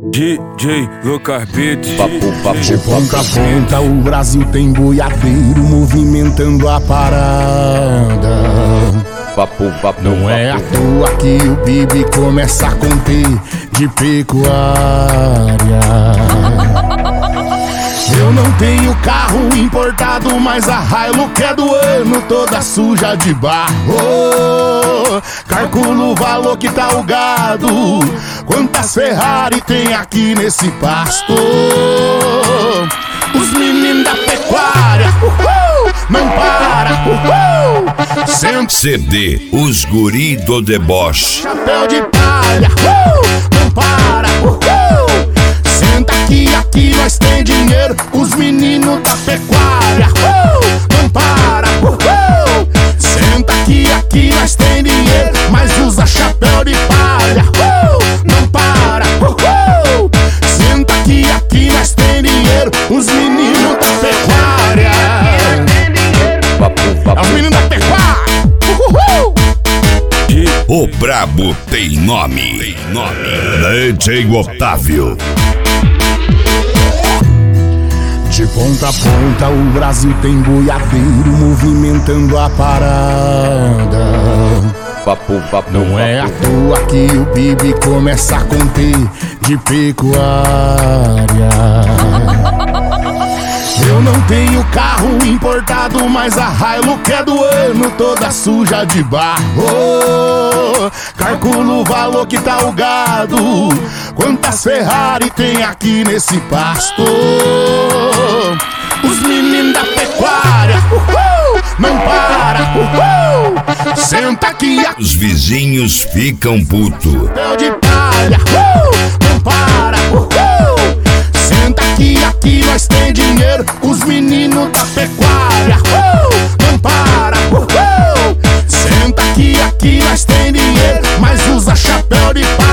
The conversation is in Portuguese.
DJ Lucas Beats. De ponta a ponta o Brasil tem boiadeiro movimentando a parada. Não é à toa que o Bibi começa a conter de pecuária. Eu não tenho carro importado, mas a Hilux é do ano, toda suja de barro. Calculo o valor que tá o gado, quantas Ferrari tem aqui nesse pasto. Os meninos da pecuária, não para, CD, os guri do deboche. Chapéu de palha, não para, senta aqui nós tem dinheiro. Os meninos da pecuária, não para, senta aqui nós tem dinheiro. Mas usa chapéu de palha, não para, senta aqui nós tem dinheiro. Os meninos da pecuária, os meninos da pecuária. O brabo tem nome. DJ Otávio. De ponta a ponta o Brasil tem boiadeiro movimentando a parada. Não é à toa que o Bibi começa a conter de pecuária. Eu não tenho carro importado, mas a Hilux é do ano, toda suja de barro. Calculo o valor que tá o gado, quantas Ferrari tem aqui nesse pasto. Os meninos da pecuária, não para, senta aqui. Os vizinhos ficam puto. Chapéu de palha, não para, senta aqui nós tem dinheiro. Os meninos da pecuária, não para, senta aqui nós tem dinheiro. Mas usa chapéu de palha.